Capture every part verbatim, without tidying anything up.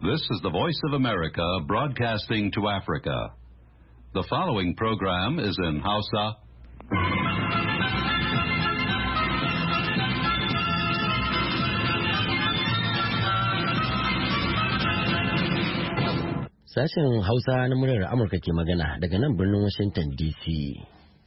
This is the Voice of America broadcasting to Africa. The following program is in Hausa. Sashen Hausa na muryar Amurka ke magana daga nan birnin Washington D C.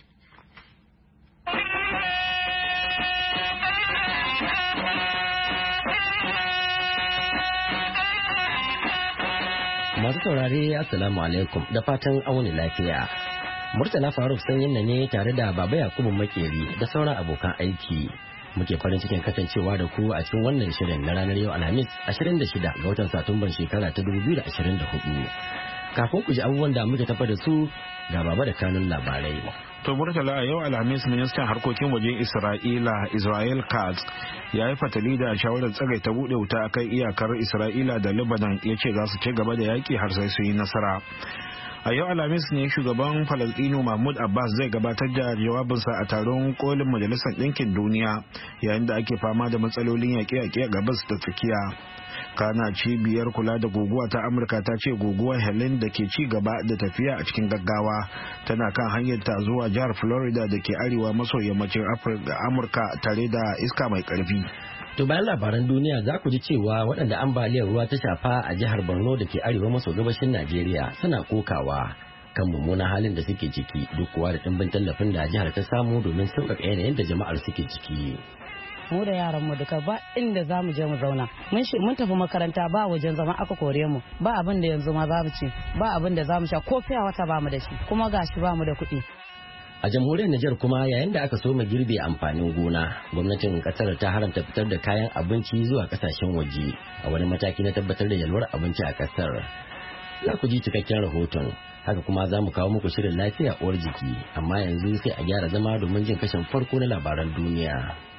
Masu saurare Assalamu alaikum da fatan auni lafiya. Murtala Faruk sanyin na ne tare da Baba Yakubu Makeri da sauran abokan aiki. Muke farin cikin kasancewa da ku a cikin wannan shirin na ranar yau Alhamis ashirin da shida ga watan Satumban shekara ta dubu biyu da ashirin da hudu. Kafin ku ji abubuwan da muke tafa da su ga Baba da kanun labarai. To Murtala, yau Alhamis ministan harkokin wajen Isra'ila Israel Katz ya yi fatali da shawarar tsagai ta buɗe wuta akan iyakar Isra'ila da Lebanon, ya ce za su ci gaba da yaƙi har sai su yi nasara. A yau Alhamis ne shugaban Falasɗinu Mahmud Abbas zai gabatar da jawabinsa a taron kolin Majalisar Ɗinkin Duniya yayin da ake fama da matsalolin yaƙe-yaƙe a gabas da tsakiya. Kana cibiyar kula da guguwa ta Amurka ta ce guguwar Helen da ke ci gaba da tafiya a cikin gaggawa tana kan hanyar ta zuwa jihar Florida da ke arewa maso yammacin Amurka tare da iska mai ƙarfi. To bayan labaran duniya za ku ji cewa waɗanda ambaliyar ruwa ta shafa a jihar Borno da ke arewa maso gabashin Najeriya suna kokawa kan mummunan halin da suke ciki duk kuwa da ɗimbin tallafin da jihar ta samu domin sauƙaƙa yanayin da jama'ar suke ciki. Mu da yaran mu duka ba inda za mu je mu zauna, mun tafi makaranta ba wajen zama aka kore mu, ba abin da yanzu ma za mu ci, ba abin da za mu sha, ko fiya wata ba mu da shi, kuma gashi ba mu da kuɗi. A jamhuriyar Nijar kuma yayin da aka soma girbe amfanin gona, gwamnatin kasar ta haramta fitar da kayan abinci zuwa kasashen waje a wani mataki na tabbatar da yalwar abinci a kasar. Za ku ji cikakken rahoton, haka kuma za mu kawo muku shirin lafiya uwar jiki, amma yanzu sai a gyara zama domin jin kashin farko na labaran duniya.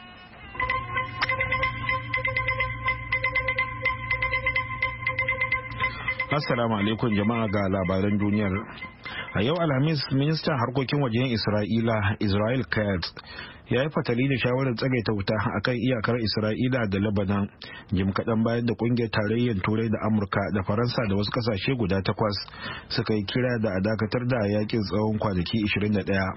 Assalamu alaikum jama'a ga labaran duniyar. A yau Alhamis ministan harkokin wajen Isra'ila Israel Katz ya yi fatali da shawarar tsagaita wuta a kan iyakar Isra'ila da Lebanon jim kaɗan bayan da ƙungiyar tarayyar Turai da Amurka da Faransa da wasu ƙasashe guda takwas suka yi kira da a dakatar da yakin tsawon kwanaki ashirin da ɗaya.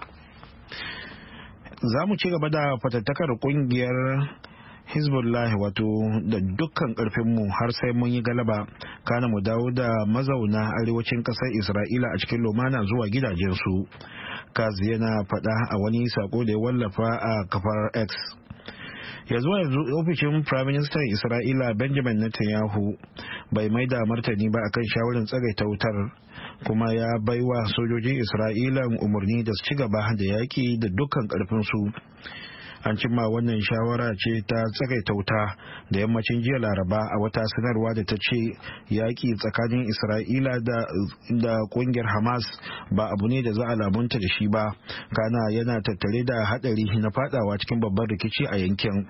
Za mu ci gaba da fatattakar ƙungiyar Hezbollah wato da dukkan karfinmu har sai mun yi galaba, kana mu dawo da mazauna arewacin kasar Isra'ila a cikin lumana zuwa gidajensu. Kaz yana faɗa a wani sako da ya wallafa a kafar X. Ya zuwa yanzu ofishin Prime Minister Isra'ila Benjamin Netanyahu bai mai da martani ba akan shawarar tsagaita wutar, kuma ya baiwa sojojin Isra'ila umarni da su ci gaba da yaki da dukkan karfinsu. An cimma wannan shawara ce ta tsagaita wuta da yammacin jiya Laraba a wata sanarwa da ta ce yaƙi tsakanin Isra'ila da, da ƙungiyar Hamas ba abu ne da za a lamunta da shi ba, kana yana tattare da haɗari na fadawa cikin babban rikici a yankin.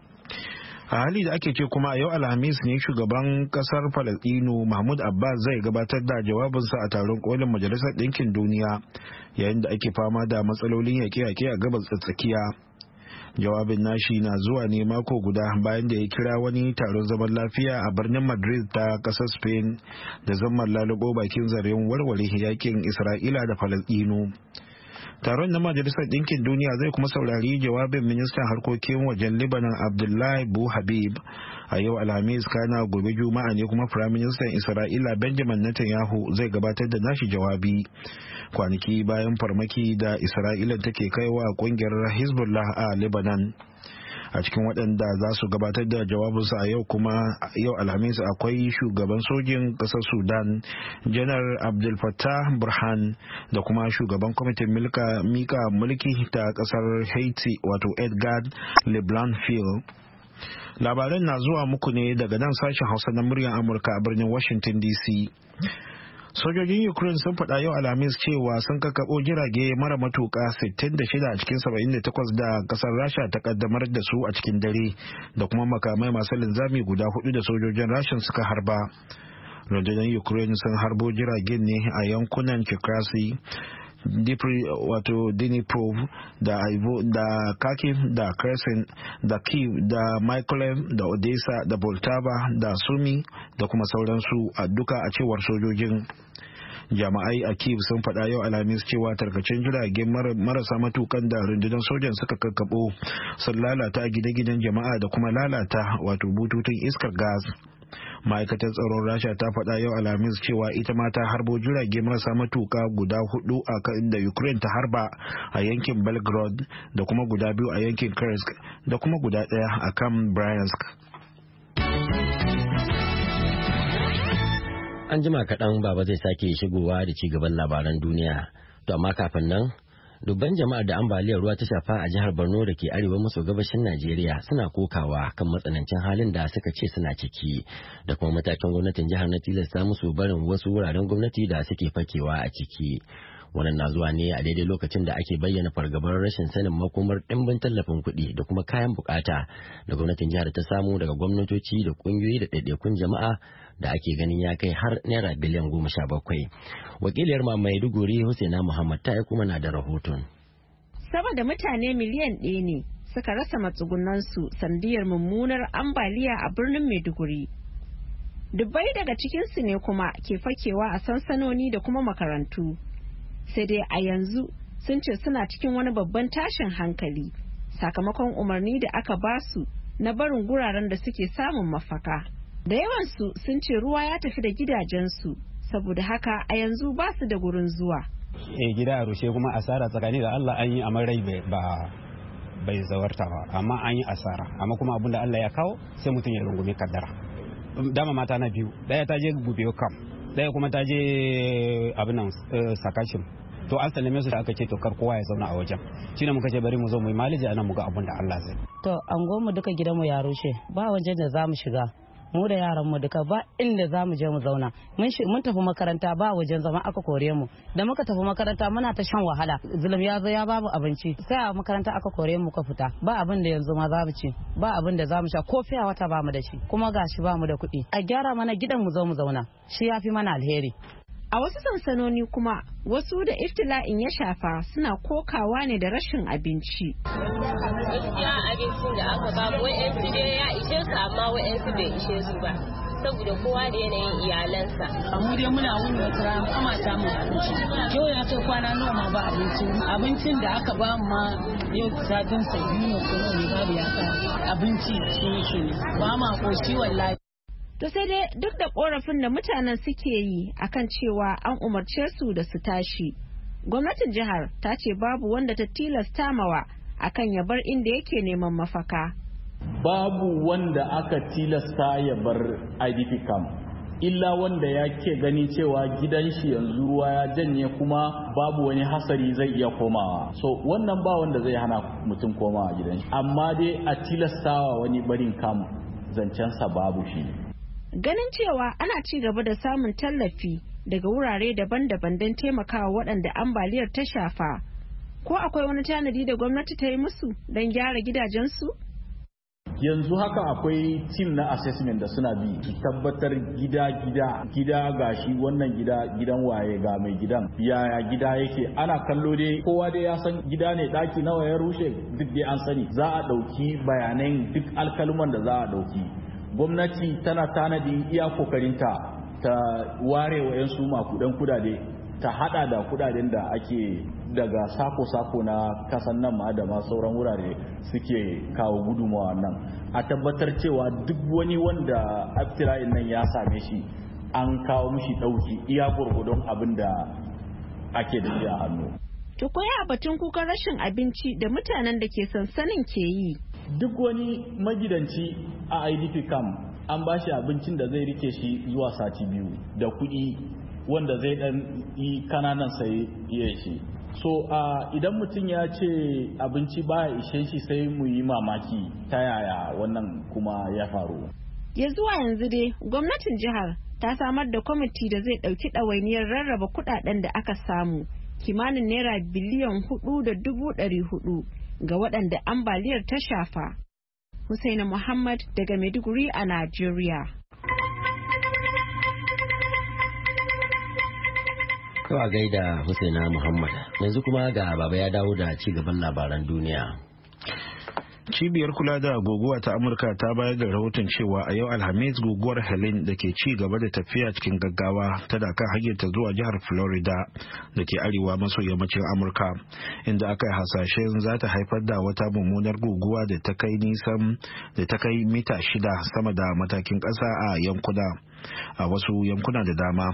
A hali da ake ce kuma a yau Alhamis ne shugaban kasar Falasɗinu Mahmud Abbas zai gabatar da jawabinsa a taron kolin Majalisar Ɗinkin Duniya yayin da ake fama da matsalolin yaƙe-yaƙe a gabas tsakiya. Jawabin nashi na zuwa ne mako guda bayan da ya kira wani taron zaman lafiya a birnin Madrid ta kasar Spain da zaman lalubo bakin zaren warware yakin Isra'ila da Falasɗinu. Taron na Majalisar Ɗinkin Duniya zai kuma saurari jawabin ministan harkokin wajen Lebanon Abdullahi Bu Habib a yau Alhamis, kana gobe Juma'a ne kuma Firaministan Isra'ila Benjamin Netanyahu zai gabatar da nashi jawabi kwanaki bayan farmaki da Isra'ila take kaiwa kungiyar Hezbollah a Lebanon. A cikin waɗanda za su gabatar da jawabinsu a yau kuma yau Alhamis akwai shugaban sojin ƙasar Sudan janar Abdel Fattah Burhan da kuma shugaban kwamitin mika mulki ta ƙasar Haiti wato Edgar Leblanc-Field. Labaran na zuwa muku ne daga nan sashen Hausa na muryar Amurka a birnin Washington D C. Sojojin Ukraine sun faɗa yau Alhamis cewa sun kakkaɓo jirage mara matuƙa sittin da shida a cikin saba'in da takwas da ƙasar Rasha ta kaddamar da su a cikin dare, da kuma makamai masu linzami guda hudu da sojojin Rasha suka harba. Rundunar Ukraine sun harbo jiragen ne a yankunan Cherkasy wato Dnipro da Ivo da Kharkiv da Kherson da Kyiv da Mykolaiv da Odessa da Poltava da Sumy da kuma sauransu a duka a cewar sojojin. Jama'ai a Kyiv sun faɗa yau Alhamis cewa tarkacen jiragen marasa matukan da rundunar sojan suka kakkabo sun lalata gine-ginen jama'a da kuma lalata wato bututun iskar gas. Ma'aikatar tsaron Rasha ta faɗa yau Alhamis cewa ita ma ta harbo jirage marasa matuka guda hudu a kan da Ukraine ta harba a yankin Belgorod da kuma guda biyu a yankin Kursk da kuma guda ɗaya a kan Bryansk. An jima kaɗan baba zai sake shigowa da ci gaban labaran duniya. To amma kafin nan, dubban jama'ar da ambaliyar ruwa ta shafa a jihar Borno da ke arewa maso gabashin Najeriya suna kokawa kan matsanancin halin da suka ce suna ciki da kuma matakin gwamnatin jihar na tilasta musu barin wasu wuraren gwamnati da suke fakewa a ciki. Wannan na zuwa ne a daidai lokacin da ake bayyana fargabar rashin sanin makomar ɗimbin tallafin kuɗi da kuma kayan bukata da gwamnatin jihar ta samu daga gwamnatoci da ƙungiyoyi da ɗaiɗaikun jama'a da ake ganin ya kai har naira biliyan goma sha bakwai. Wakiliyar ma Maiduguri Husaina Muhammad ta aiko mana da rahoton. Sama da mutane miliyan ɗaya ne suka rasa matsugunansu sandiyar mummunar ambaliya a birnin Maiduguri. Dubbai daga cikinsu ne kuma ke fakewa a sansanoni da kuma makarantu. Sai dai a yanzu sun ce suna cikin wani babban tashin hankali sakamakon umarni da aka basu na barin guraren da suke samun mafaka. Da yawansu sun ce ruwa ya tafi da gidajensu saboda haka a yanzu ba su da gurin zuwa. E gida a rushe kuma asara tsakani da Allah an yi amma rai ba bai zawarta ba amma an yi asara amma kuma abin da Allah ya kawo sai mutum ya rungume kaddara. Dama mata na biyu daya ta je gubewa kam daya kuma ta je abin nan sakashin to an sallame su da aka ce to kar kowa ya zauna a wajen shine muka ce bari mu zo mu yi maliji anan mu ga abin da Allah zai. To angon mu duka gidanmu ya rushe ba wajen da zamu shiga. Mu da yaran mu duka ba inda za mu je mu zauna mun tafi makaranta ba wajen zama aka kore mu da muka tafi makaranta muna ta shan wahala zulum ya zo ya ba mu abinci sai a makaranta aka kore mu ka fita ba abin da yanzu ma za mu ci ba abin da za mu sha ko fiya wata ba mu da shi kuma gashi ba mu da kuɗi a gyara mana gidan mu zo mu zauna shi ya fi mana alheri. A wasu sansanoni kuma wasu da iftila'in ya shafa suna kokawa ne da rashin abinci. Gaskiya abincin da aka ba mu wa'yansu dai ya ishe su amma wa'yansu bai ishe su ba. Saboda kowa da yanayin iyalansa. A mu dai muna wuni wata rana kama samun abinci. Yau ya kai kwana nawa ma ba abinci. Abincin da aka ba mu ma yau satin sa biyu ne ko ne babu ya ka abinci shi yake ne. Ba ma koshi wallahi. To sai dai duk da korafin da mutanen suke yi akan cewa an umarce su da su tashi, gwamnatin jihar ta ce babu wanda ta tilasta mawa akan ya bar inda yake neman mafaka. Babu wanda aka tilasta ya bar I D P camp, illa wanda ya ke gani cewa gidan shi yanzu ruwa ya janye kuma babu wani hasari zai iya komawa. So wannan ba wanda zai hana mutum komawa gidan shi, amma dai a tilastawa wani barin camp zancensa babu shi. Ganin cewa ana ci gaba da samun tallafi daga wurare daban-daban don taimakawa waɗanda ambaliyar ta shafa, ko akwai wani tanadi da gwamnati ta yi musu don gyara gidajensu? Yanzu haka akwai tim na assessment da suna bi su tabbatar gida-gida gida gashi wannan gida gidan waye ga mai gidan yaya gida yake ana kallo dai kowa dai ya san gida ne daki nawa ya rushe duk dai an sani za a ɗauki bayanan duk alkalman da za a ɗauki. Gwamnati tana tanadi iya kokarinta ta ware wa 'yan su makudan kudade ta hada da kudaden da ake daga sako-sako na kasan nan ma da ma sauran wurare suke kawo gudunmawa nan a tabbatar cewa duk wani wanda abtira'in nan ya same shi an kawo mishi dauki iya gurgudun abin da ake da a hannu. To koya batun kukan rashin abinci da mutanen da ke sansanin ke yi. Duk wani magidanci a I D P camp an ba shi abincin da zai rike shi zuwa sati biyu da kuɗi wanda zai ɗan yi kananan sai iya shi. So uh, idan mutum ya ce abinci baya ishe shi sai mu yi mamaki ta yaya wannan kuma ya faru. Ya zuwa yanzu dai gwamnatin jihar ta samar da kwamiti da zai ɗauki ɗawainiyar rarraba kuɗaɗen da aka samu kimanin naira biliyan hudu da dubu ɗari hudu ga waɗanda ambaliyar ta shafa. Husaina Muhammad daga Maiduguri a Najeriya. Yau a gaida Husaina Muhammad. Yanzu kuma ga baba ya dawo da ci gaban labaran duniya. Cibiyar kula da guguwa ta Amurka ta bayar da rahoton cewa a yau Alhamis guguwar Helene da ke ci gaba da tafiya cikin gaggawa tana kan hanyarta zuwa jihar Florida da ke arewa maso yammacin Amurka, inda aka yi hasashen za ta haifar da wata mummunar guguwa da ta kai nisan da ta kai mita shida sama da matakin ƙasa a yankuna a wasu yankuna da dama.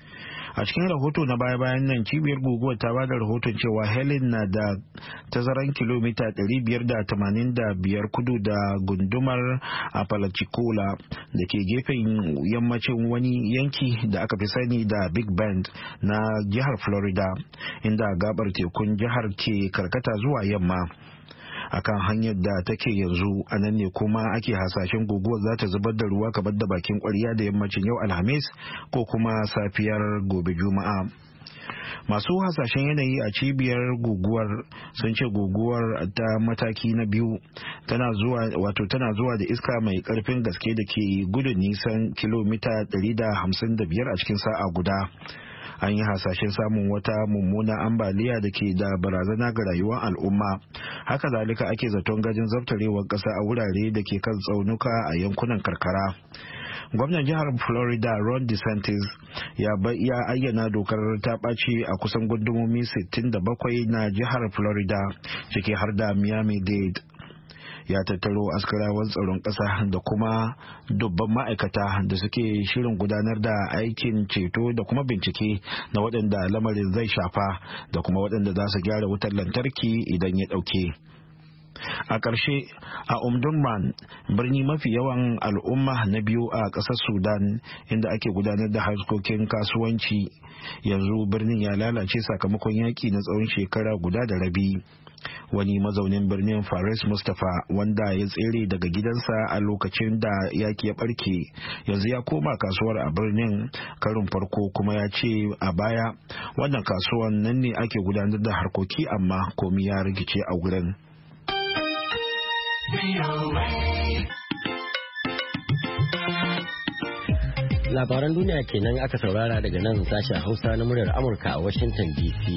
A cikin rahoto na baya-bayan nan, cibiyar guguwar ta bada rahoton cewa Helen na da tazaran kilomita ɗari biyar da tamanin da biyar kudu da gundumar Apalachicola da ke gefen yammacin wani yanki da aka fi sani da Big Bend na jihar Florida, inda gabar tekun jihar ke karkata zuwa yamma. Akan hanyar da take yanzu a nan ne kuma ake hasashen guguwar za ta zubar da ruwa kamar da bakin kwarya da yammacin yau Alhamis ko kuma safiyar gobe Juma'a. Masu hasashen yanayi a cibiyar guguwar sun ce guguwar ta mataki na biyu tana zuwa wato tana zuwa da iska mai karfin gaske da ke gudun nisan kilomita ɗari da hamsin da biyar a cikin sa'a guda. An yi hasashen samun wata mummuna ambaliya da ke da barazana ga rayuwar al'umma. Haka zalika ake zaton gajin zabtarewar ƙasa a wurare da ke kan tsaunuka a yankunan karkara. Gwamnan jihar Florida Ron DeSantis ya ayyana dokar ta ɓaci a kusan gundumomi sittin da bakwai na jihar Florida, ciki har da Miami-Dade. Ya tattaro askarawan tsaron ƙasa da kuma dubban ma'aikata da suke shirin gudanar da aikin ceto da kuma bincike na waɗanda lamarin zai shafa da kuma waɗanda za su gyara wutar lantarki idan ya ɗauke. A ƙarshe, a Omdurman, birni mafi yawan al'umma na biyu a ƙasar Sudan, inda ake gudanar da harkokin kasuwanci, yanzu birnin ya lalace sakamakon yaƙi na tsawon shekara guda da rabi. Wani mazaunin birnin Faris Mustapha, wanda ya tsere daga gidansa a lokacin da yaki ya barke, yanzu ya koma kasuwar a birnin karin farko, kuma ya ce a baya wannan kasuwan nan ne ake gudanar da harkoki, amma komi ya rikice a wurin. Labaran duniya kenan aka saurara daga nan sashen Hausa na muryar Amurka a Washington D C.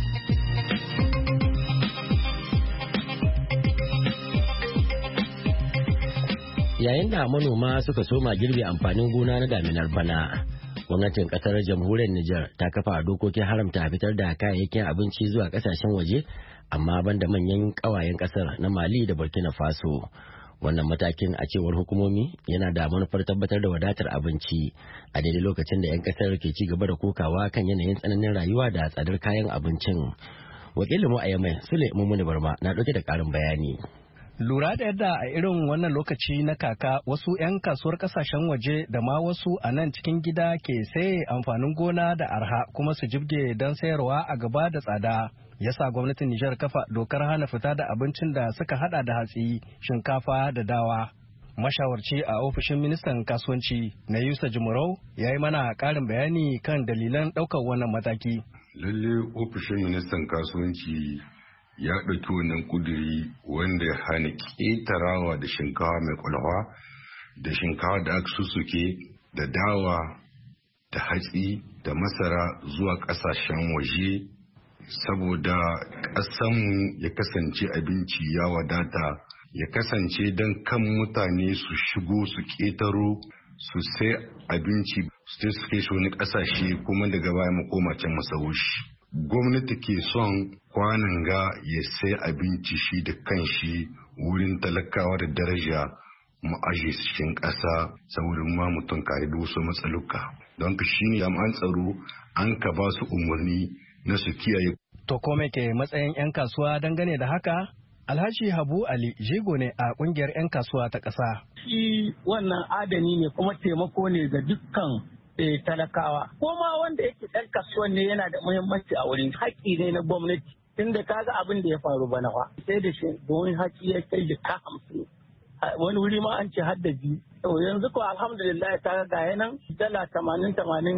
Yayin da manoma suka soma girbe amfanin gona na daminar bana, gwamnatin kasar jamhuriyar Nijar ta kafa dokokin haramta fitar da kayayyakin abinci zuwa kasashen waje, amma banda manyan kawayen kasar na Mali da Burkina Faso. Wannan matakin, a cewar hukumomi, yana da manufar tabbatar da wadatar abinci a daidai lokacin da 'yan kasar ke ci gaba da kokawa kan yanayin tsananin rayuwa da tsadar kayan abincin. Wakilinmu a Yamai, Sule Mumuni Barma, na ɗauke da ƙarin bayani. Lura da yadda a irin wannan lokaci na kaka, wasu 'yan kasuwar kasashen waje da ma wasu a nan cikin gida ke saye amfanin gona da arha kuma su jibge don sayarwa a gaba da tsada. Yasa gwamnatin Nijar kafa dokar hana fita da abincin da suka hada da hatsi, shinkafa da dawa. Mashawarci a ofishin ministan kasuwanci na Yusa Jumurau ya yi mana ƙarin bayani kan dalilan ɗaukar wannan mataki. Lalle ofishin ministan kasuwanci ya ɗauki wannan kuduri wanda ya hana ƙetarawa da shinkawa mai kwalwa da shinkawa da aka susuke da dawa da hatsi da masara zuwa ƙasashen waje, saboda ƙasanmu ya kasance abinci ya wadata, ya kasance don kan mutane su shigo su ƙetaro su sai abinci su su kai shi wani ƙasashe kuma daga baya mu koma can masaushi. Gwamnati ke son kwanan ga ya sai abinci shi da kanshi wurin talakawa da daraja mu aje cikin ƙasa saboda ma mutum kare da wasu matsaluka. Don ka shi ne jami'an tsaro an ka ba su umarni na su kiyaye. To kome ke matsayin 'yan kasuwa dangane da haka? Alhaji Habu Ali jigo ne a kungiyar 'yan kasuwa ta ƙasa. Shi wannan adani ne kuma taimako ne ga dukkan E, talakawa ko ma wanda yake ɗan kasuwan ne yana da muhimmanci a wurin haƙƙi ne na gwamnati, tunda kaga abin da ya faru bana fa sai da shi domin haƙƙi ya kai jika hamsin, wani wuri ma an ce har da biyu. To yanzu ko alhamdulillah ta ga nan dala tamanin tamanin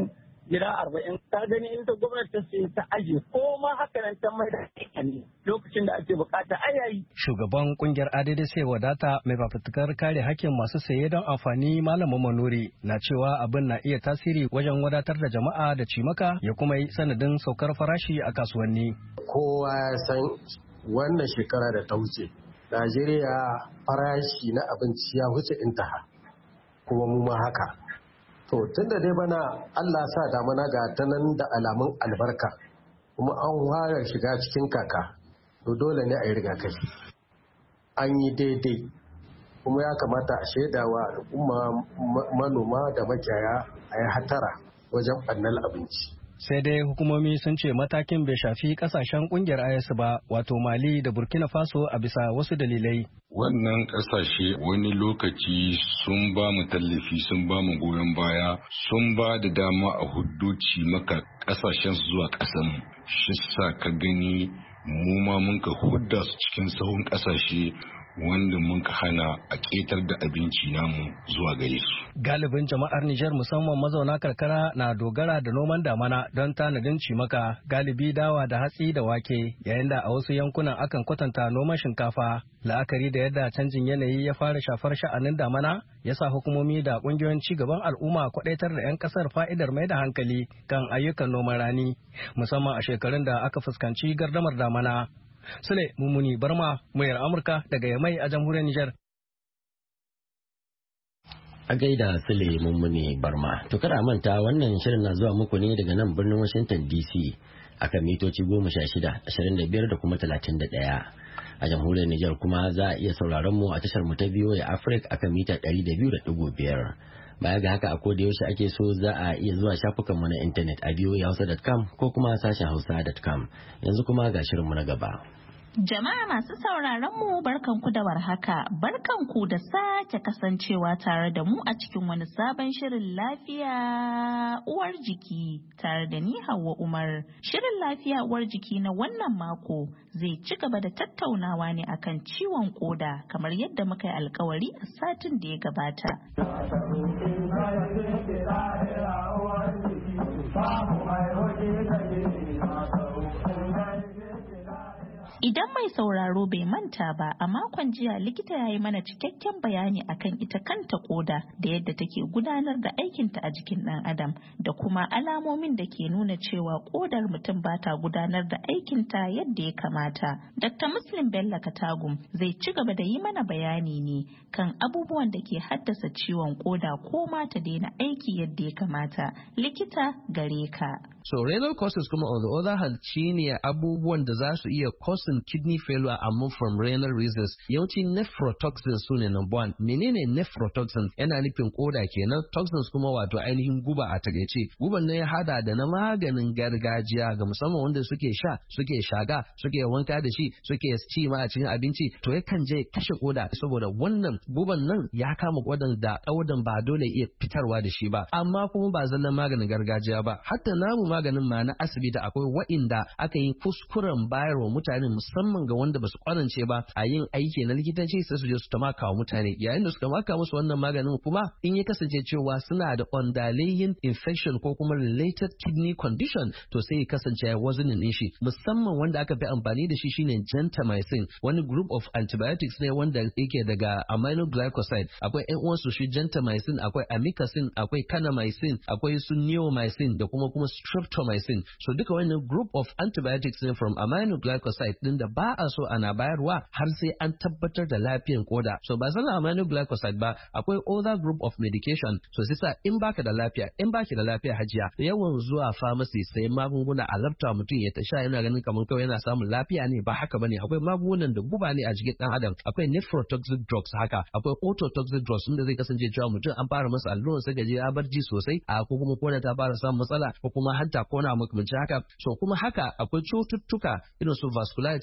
gida arba'in ta gani in ta gwamnati ta sai ta aje ko ma haka nan ta mai da ne lokacin da ake bukata ayayi. Shugaban kungiyar Adede sai wadata mai fafutukar kare hakkin masu saye don amfani Malamin Manuri na cewa abin na iya tasiri wajen wadatar da jama'a da cimaka ya kuma yi sanadin saukar farashi a kasuwanni. Kowa ya san wannan shekara da ta wuce Najeriya farashi na abinci ya wuce intaha kuma mu ma haka. To tun da dai bana Allah sa damana ga ta nan da alamun albarka kuma an fara shiga cikin kaka to dole ne a yi rigakafi. An yi daidai kuma ya kamata a shaidawa al'umma manoma da makiyaya a yi hatara wajen ɓannan abinci. Sai dai hukumomi sun ce matakin bai shafi kasashen kungiyar I A S ba, wato Mali da Burkina Faso a bisa wasu dalilai. Wannan kasashe wani lokaci sun ba mu tallafi, sun ba mu goyon baya, sun ba da dama a huddoci maka kasashen zuwa kasan. Shi sa ka gani mu ma mun ka hudda su cikin sahun kasashe wanda mun ka hana a ketar da abinci namu zuwa gare su. Galibin jama'ar Nijar musamman mazauna karkara na dogara da noman damana don tanadin cimaka, galibi dawa da hatsi da wake, yayin da a wasu yankunan akan kwatanta noman shinkafa. La'akari da yadda canjin yanayi ya fara shafar sha'anin damana ya sa hukumomi da kungiyoyin cigaban al'umma kwadaitar da 'yan kasar fa'idar mai da hankali kan ayyukan noman rani, musamman a shekarun da aka fuskanci gardamar damana. Sule Mummuni Barma, muryar Amurka daga Yamai a jamhuriyar Nijar. A gaida Sule Mummuni Barma. To kada manta wannan shirin na zuwa muku ne daga nan birnin Washington D C akan mitoci goma sha shida, ashirin da biyar da kuma talatin da ɗaya. A jamhuriyar Nijar kuma za a iya sauraron mu a tashar mu ta biyo ya Africa akan mita ɗari da biyu da ɗigo biyar. Baya ga haka a koda yaushe ake so za a iya zuwa shafukan mu na intanet a biyo ya hausa dot com ko kuma sashen hausa dot com. Yanzu kuma ga shirin mu na gaba. Jama'a masu sauraron mu barkanku da warhaka, barkanku da sake kasancewa tare da mu a cikin wani sabon shirin lafiya uwar jiki tare da ni Hauwa Umar. Shirin lafiya uwar jiki na wannan mako zai ci gaba da tattaunawa ne akan ciwon koda kamar yadda muka yi alkawari a satin da ya gabata. Idan mai sauraro bai manta ba, a makon jiya likita ya yi mana cikakken bayani akan ita kanta koda da yadda take gudanar da aikinta a jikin ɗan adam da kuma alamomin da ke nuna cewa kodar mutum ba ta gudanar da aikinta yadda ya kamata. Dakta Muslim Bello Katagum zai ci gaba da yi mana bayani ne kan abubuwan da ke haddasa ciwon koda ko ma ta daina aiki yadda ya kamata. Likita gare ka. So renal causes kuma on the other hand shine abubuwan da za su iya causing kidney failure amma from renal reasons. Yawanci nephrotoxins su ne number one. Menene nephrotoxins? Yana nufin koda kenan. Toxins kuma wato ainihin guba a takaice. Guban ne ya hada da na maganin gargajiya ga musamman wanda suke sha, suke shaga, suke wanka da shi, suke ci ma a cikin abinci. To yakan je kashe koda saboda wannan guban nan ya kama kodan da kodan ba dole iya fitarwa da shi ba. Amma kuma ba zallan maganin gargajiya ba. Hatta namu maganin ma na asibiti akwai wa'inda aka yi kuskuren bayarwa mutane musamman ga wanda ba su kwarance ba a yin aiki na likitanci sai su je su tamaka wa mutane yayin da suka maka musu wannan maganin kuma in ya kasance cewa suna da underlying infection ko kuma related kidney condition to sai ya kasance ya wazinin din shi musamman wanda aka fi amfani da shi shine gentamicin wani group of antibiotics ne wanda yake daga aminoglycoside akwai ƴan uwansu shi gentamicin akwai amikacin akwai kanamycin akwai su neomycin da kuma kuma streptomycin so duka wannan group of antibiotics ne from aminoglycoside din da ba a so ana bayarwa har sai an tabbatar da lafiyar koda so ba zan aminoglycoside ba akwai other group of medication so sai sa in baka da lafiya in baki da lafiya hajiya yawan zuwa pharmacy sai magunguna a lafta mutum ya tasha yana ganin kamar kawai yana samun lafiya ne ba haka bane akwai magungunan da guba ne a jikin dan adam akwai nephrotoxic drugs haka akwai ototoxic drugs inda zai kasance cewa mutum an fara masa alluran sai gaje ya barci sosai a ko kuma koda ta fara samun matsala ko kuma hanta ko na makamancin haka so kuma haka akwai cututtuka irin su vasculitis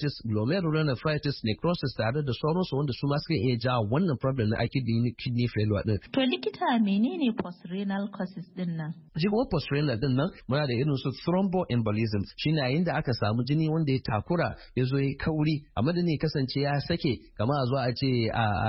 nephritis, glomerulonephritis, necrosis tare da sauransu wanda su ma suka iya jawo wannan problem na kidney kidney failure din. To likita menene postrenal causes din nan? Shi kuma postrenal din nan muna da irin su thromboembolism, shine yayin da aka samu jini wanda ya takura ya zo ya kauri a madadin kasance ya sake kamar a zo a ce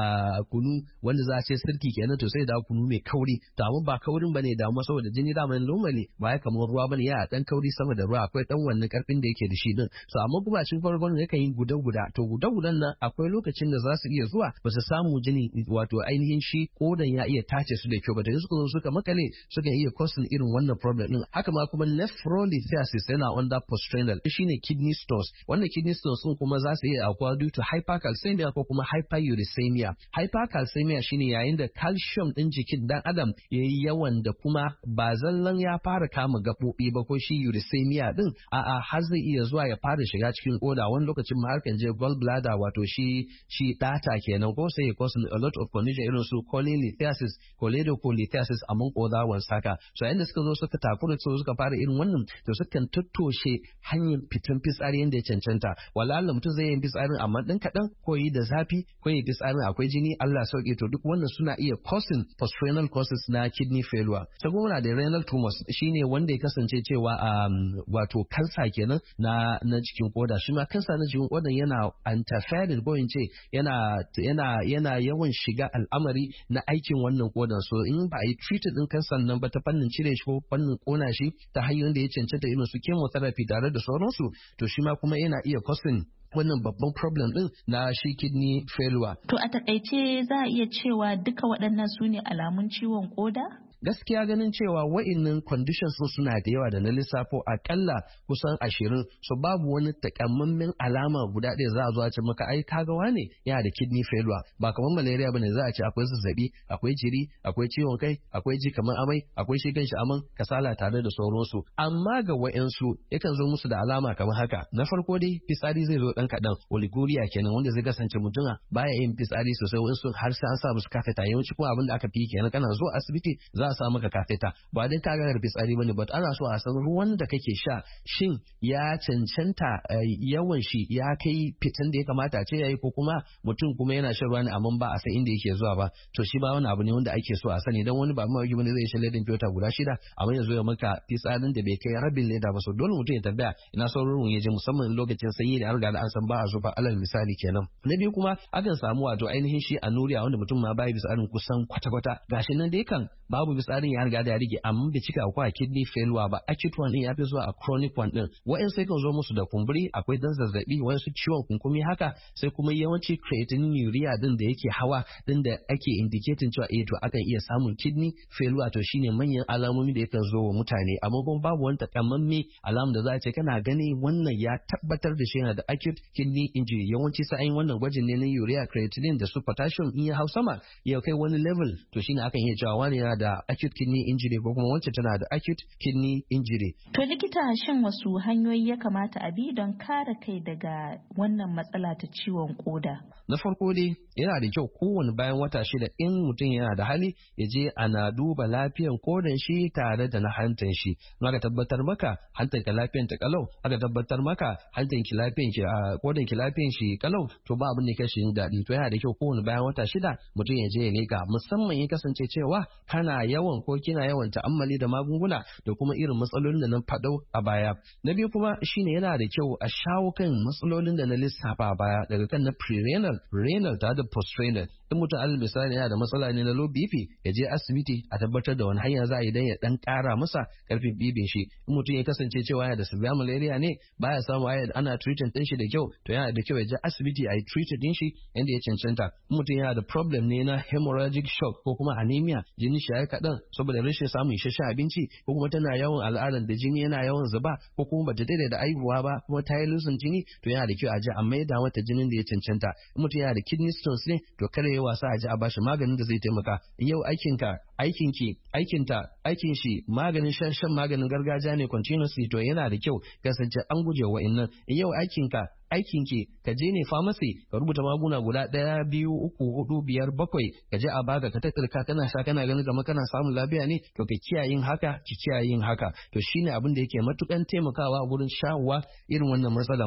a kunu wanda za a ce sirki kenan to sai da kunu mai kauri, to amma ba kaurin bane da amma saboda jini da man normally ba ya kamar ruwa bane ya dan kauri sama da ruwa, akwai dan wannan karfin da yake da shi din. So amma kuma cikin farkon yakan yi guda guda, to guda gudan nan akwai lokacin da za su iya zuwa ba su samu jini wato ainihin shi kodan ya iya tace su da kyau ba, da suka zo suka makale suka iya causing irin wannan problem din. Haka ma kuma nephrolithiasis yana under postrenal, shine kidney stones. Wannan kidney stones sun kuma za su iya akwa due to hypercalcemia ko kuma hyperuricemia. Hypercalcemia shine yayin da calcium din jikin dan adam yayi yawan da kuma ba zallan ya fara kama gabobi ba ko shi uricemia din a'a har zai iya zuwa ya fara shiga cikin koda, wani lokacin ma harkan je gallbladder wato shi shi data kenan, ko sai ya cause a lot of condition irin su cholelithiasis, choledocholithiasis among other ones haka. So yayin da suka zo suka takura so suka fara irin wannan to sukan tattoshe hanyar fitan fitsari yadda ya cancanta. Wala Allah mutum zai yi fitsarin amma dan kadan ko yi da zafi ko yi fitsarin akwai jini Allah sauke, to duk wannan suna iya causing postrenal causes na kidney failure. Sai kuma da renal tumors shine wanda ya kasance cewa um, wato kansa kenan na na cikin koda. Shi ma kansa na cikin kodan yana interfering ko in ce yana yana yana yawan shiga al'amari na aikin wannan kodan. So in ba a yi treated din kansan nan ba ta fannin cire shi ko fannin kona shi ta hanyoyin da ya cancanta irin su chemotherapy tare da sauransu, to shi ma kuma yana iya causing wannan babban problem din na shi kidney failure. To a takaice za a iya cewa duka waɗannan su ne alamun ciwon koda? Gaskiya ganin cewa wa'innan conditions sun suna da yawa da na lissafo akalla kusan ashirin, so babu wani takamaiman alama guda ɗaya za a zo a ce maka ai kaga wane yana da kidney failure. Ba kamar malaria bane za a ce akwai zazzabi, akwai jiri, akwai ciwon kai, akwai ji kamar amai, akwai shi kanshi aman kasala tare da sauransu. Amma ga wa'insu yakan zo musu da alama kamar haka. Na farko dai fitsari zai zo dan kaɗan, oliguria kenan wanda zai kasance mutum baya yin fitsari sosai, wa'insu har sai an sa musu kafeta. Yawanci kuma abin da aka fi kenan kana zo asibiti za a sa maka kafeta, ba dai ka ga fitsari bane, but ana so a san ruwan da kake sha shin ya cancanta yawan shi ya kai fitan da ya kamata a ce yayi, ko kuma mutum kuma yana shan ruwa ne amma ba a san inda yake zuwa ba. To shi ba wani abu ne wanda ake so a sani, dan wani ba mawaki bane zai sha ledan fiyota guda shida amma yanzu ya maka fitsarin da bai kai rabin leda ba. So dole mutum ya tambaya ina sauran ruwan ya je, musamman lokacin sanyi da an riga da an san ba a zuba, alal misali kenan. Na biyu kuma akan samu wato ainihin shi anuria wanda mutum ma bai fitsarin kusan kwata-kwata, gashi nan dai kan babu fitsarin ya riga da ya rige amma bai cika akwai kidney failure ba. Acute one din ya fi zuwa a chronic one din. Wa'in sai kan zo musu da kumburi, akwai dan zazzabi, wasu ciwon kunkumi haka, sai kuma yawanci creatinuria din da yake hawa din da ake indicating cewa eh to akan iya samun kidney failure. To shine manyan alamomi da yakan zo wa mutane, amma kuma babu wani takamamme alamu da za a ce kana gani wannan ya tabbatar da shi yana da acute kidney injury. Yawanci sai an wannan gwajin ne na urea creatinine da su potassium in ya hau sama ya kai wani level, to shine akan iya cewa wani yana da acute kidney injury ko kuma wacce tana da acute kidney injury. To likita, shin wasu hanyoyi ya kamata a bi don kare kai daga wannan matsala ta ciwon koda? Na farko dai yana da kyau kowane bayan wata shida in mutum yana da hali ya je ana duba lafiyan kodan shi tare da na hantan shi. In aka tabbatar maka hantan ka lafiyan ta kalau, aka tabbatar maka hantan ki lafiyan ki a kodan ki lafiyan shi kalau, to ba abin da kai shi daɗi. To yana da kyau kowane bayan wata shida mutum ya je ya leka, musamman ya kasance cewa kana yawan ko kina yawan ta'ammali da magunguna da kuma irin matsalolin da na faɗo a baya. Na biyu kuma shine yana da kyau a shawo kan matsalolin da na lissafa a baya, daga kan na pre-renal, renal tare da post-renal. In mutum alal misali yana da matsala ne na low B P, ya je asibiti a tabbatar da wani hanya za a yi dan ya dan ƙara masa karfin bibin shi. In mutum ya kasance cewa yana da severe malaria ne, baya samu ayat ana treatment din shi da kyau, to yana da kyau ya je asibiti a yi treatment din shi yanda ya cancanta. In mutum yana da problem ne na hemorrhagic shock ko kuma anemia, jini shi ya kaɗan saboda rashin samun isasshen abinci, ko kuma tana yawan al'adar da jini yana yawan zuba, ko kuma bata daidai da aihuwa ba kuma ta yi lusin jini, to yana da kyau a je a maida mata jinin da ya cancanta. In mutum yana da kidney stones ne, to kada ya wasa a je a bashi maganin da zai taimaka. Yau aikinka aikinki aikinta aikin shi maganin shan shan maganin gargajiya ne continuously, to yana da kyau kasance an guje wa innan. Yau aikinka aikinki ka je ne pharmacy ka rubuta maguna guda ɗaya biyu uku hudu biyar bakwai ka je a baka ka tattalka kana sha kana ganin kamar kana samun lafiya ne, to ka kiyaye yin haka ki kiyaye yin haka. To shine abin da yake matukan taimakawa gurin shawowa irin wannan matsalan.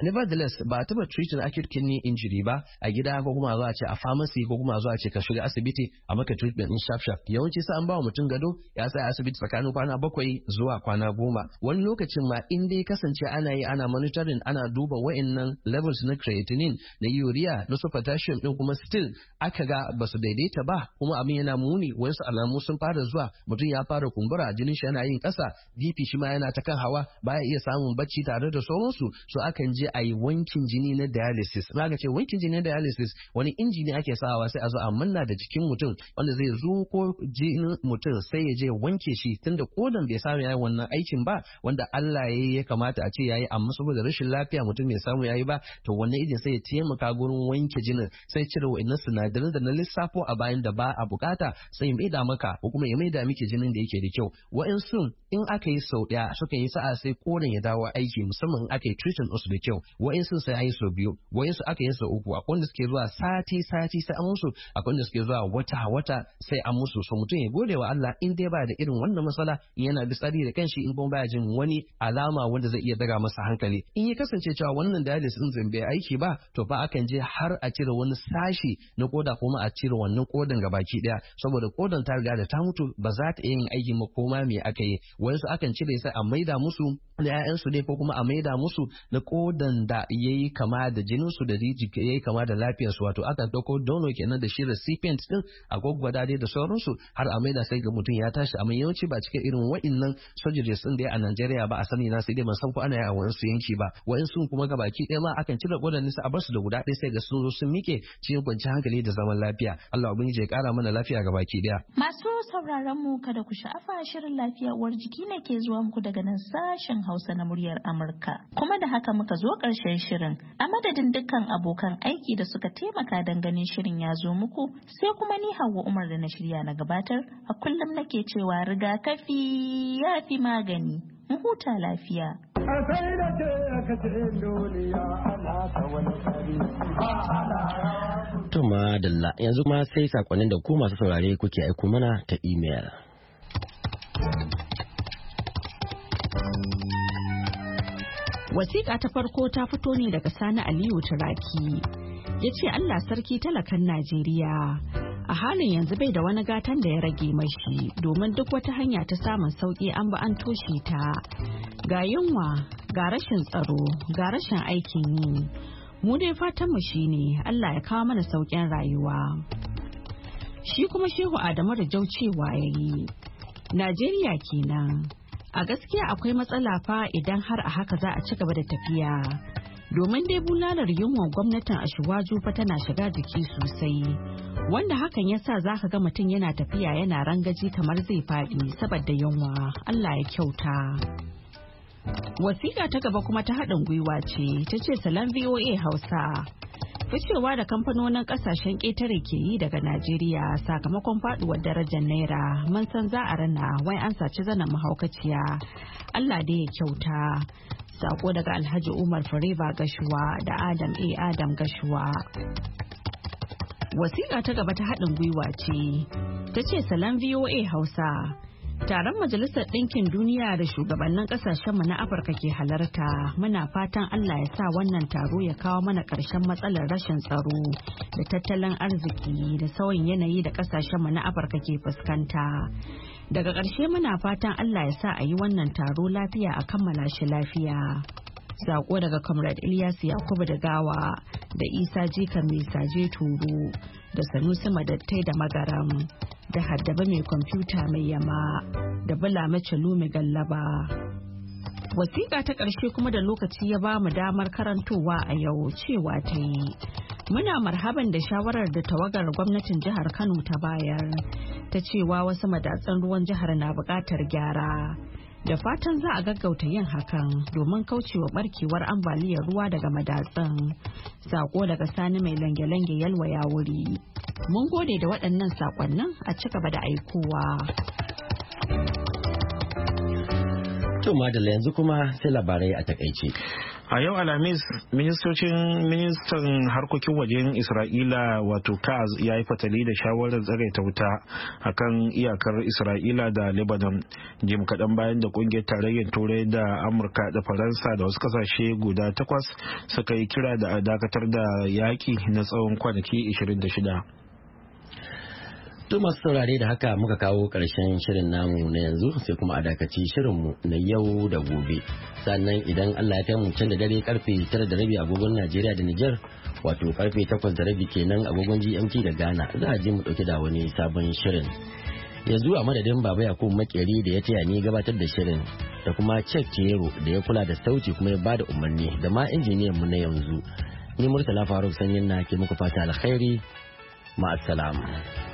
nevertheless ba a taba treating acute kidney injury ba a gida ko kuma zuwa ce a pharmacy ko kuma zuwa ce ka shiga asibiti a maka treatment din sharp sharp. Yawanci sai an ba wa mutum gado ya tsaya asibiti tsakanin kwana bakwai zuwa kwana goma. Wani lokacin ma in dai kasance ana yi ana monitoring ana duba wa'annan levels na creatinine na urea na su potassium din kuma still aka ga ba su daidaita ba kuma abin yana muni wasu alamu sun fara zuwa mutum ya fara kumbura jinin shi yana yin kasa B P shi ma yana ta kan hawa baya iya samun bacci tare da sauransu so akan je a yi wankin jini na dialysis. Na ga ce wankin jini na dialysis wani inji ne ake sawa sai a zo a manna da jikin mutum wanda zai zo ko jinin mutum sai ya je wanke shi tunda kodan bai samu yayi wannan aikin ba wanda Allah ya ya kamata a ce yayi amma saboda rashin lafiya mutum bai samu yayi ba to wannan injin sai ya taimaka gurin wanke jinin sai cire wa'annan sinadaran da na lissafo a bayan da ba a bukata sai ya maida maka ko kuma ya maida miki jinin da yake da kyau. Wa'ansu in aka yi sau daya suka yi sa'a sai kodan ya dawo aiki musamman aka yi treatment su da kyau. Wa'ansu sai ayi sau biyu wa'ansu aka yi sau uku akwai wanda suke zuwa sati sati sai an musu akwai wanda suke zuwa wata wata sai an musu so mutum ya gode wa Allah in dai ba da irin wannan matsala yana bisari da kanshi in kuma baya jin wani alama wanda zai iya daga masa hankali. In ya kasance cewa wannan dialysis din zan bai aiki ba to fa akan je har a cire wani sashi na koda kuma a cire wannan kodan gabaki daya saboda kodan ta riga da ta mutu ba za ta yin aiki ma koma me aka yi. Wayansu akan cire sai a maida musu da ƴaƴansu ne ko kuma a maida musu na kodan da yayi kama da jinin su da jiki yayi kama da lafiyar su wato aka dauko donor kenan da shi recipient din a gwaggwada dai da sauransu har a maida sai ga mutum ya tashi amma yawanci ba cikin irin wa'innan surgeries din da a Najeriya ba a sani na sai dai ban san ko ana yi a wasu yanki ba wa'insu kuma gabaki ɗaya ma akan cire kodan nisa a bar su da guda ɗaya sai ga sun zo sun mike cikin kwanciyar hankali da zaman lafiya. Allah ubangiji ya kara mana lafiya gabaki ɗaya. Masu sauraron mu kada ku sha'afa shirin lafiya uwar jiki ne ke zuwa muku daga nan sashen Hausa na muryar Amurka. Kuma da haka muka zo ƙarshen shirin. A madadin dukkan abokan aiki da suka taimaka don ganin shirin ya zo muku sai kuma ni Hauwa Umar da na shirya na gabatar a kullum nake cewa rigakafi ya fi magani. Mu huta lafiya. Tuma Dalla yanzu ma sai sakonnin da ku masu saurare kuke aiko mana ta email. Wasiƙa ta farko ta fito ne daga Sani Aliyu Turaki. Ya ce Allah sarki talakan Najeriya. A halin yanzu bai da wani gatan da ya rage mashi domin duk wata hanya ta samun sauƙi an ba an toshe ta. Ga yunwa, ga rashin tsaro, ga rashin aikin yi. Mu dai fatanmu shine Allah ya kawo mana sauƙin rayuwa. Shi kuma Shehu Adamu da Jau cewa yayi. Najeriya kenan. A gaskiya akwai matsala fa idan har a haka za a ci gaba da tafiya. Domin dai bulalar yunwa gwamnatin Ashwaju fa tana shiga jiki sosai. Wanda hakan ya sa za ka ga mutum yana tafiya yana rangaji kamar zai faɗi saboda yunwa. Allah ya kyauta. Wasiƙa ta gaba kuma ta haɗin gwiwa ce, ta ce Salam V O A Hausa. Ficewa da kamfanonin ƙasashen ƙetare ke yi daga Najeriya sakamakon faɗuwar darajar Naira mun san za a rana wai an saci zanen mahaukaciya. Allah dai ya kyauta. Sako daga Alhaji Umar Fareba Gashuwa da Adam A. Adam Gashuwa. Wasiƙa ta gaba ta haɗin gwiwa ce, ta ce Salam V O A Hausa. Taron Majalisar Ɗinkin Duniya da shugabannin ƙasashenmu na Afirka ke halarta muna fatan Allah ya sa wannan taro ya kawo mana ƙarshen matsalar rashin tsaro da tattalin arziki da sauyin yanayi da ƙasashenmu na Afirka ke fuskanta. Daga ƙarshe muna fatan Allah ya sa a yi wannan taro lafiya a kammala shi lafiya. Sako daga Comrade Ilyas Yakubu da Gawa da Isa Jikan Mai Saje Turo da Sanusi Madattai da Magaram da Haddaba Mai Kwamfuta Mai Yama da Bula Macalu Mai Gallaba. Wasiƙa ta ƙarshe kuma da lokaci ya ba mu damar karantowa a yau cewa ta yi. Muna marhaban da shawarar da tawagar gwamnatin jihar Kano ta bayar ta cewa wasu madatsan ruwan jihar na buƙatar gyara. Da fatan za a gaggauta yin hakan domin kaucewa barkewar ambaliyar ruwa daga madatsan. Sako daga Sani Mai Lange-Lange Yalwa ya wuri. Mun gode da waɗannan sakonnin a ci gaba da aikowa. To madalla yanzu kuma sai labarai a takaice. A yau Alhamis, ministocin ministan harkokin wajen Isra'ila wato Kaz ya yi fatali da shawarar tsagaita wuta akan iyakar Isra'ila da Lebanon jim kaɗan bayan da ƙungiyar tarayyar Turai da Amurka da Faransa da wasu ƙasashe guda takwas suka yi kira da a dakatar da yaƙi na tsawon kwanaki ashirin da shida. To masu saurare da haka muka kawo ƙarshen shirin namu na yanzu sai kuma a dakaci shirinmu na yau da gobe. Sannan idan Allah ya kai mu can da dare karfe tara da rabi agogon Najeriya da Nijar wato karfe takwas da rabi kenan agogon G M T da Ghana za a je mu dauke da wani sabon shirin. Yanzu a madadin Baba Yakubu Makeri da ya taya ni gabatar da shirin da kuma Chek Chero da ya kula da sauti kuma ya bada umarni da ma injiniyan mu na yanzu. Ni Murtala Faruk Sanyin na ke muku fata alkhairi. Ma'assalam.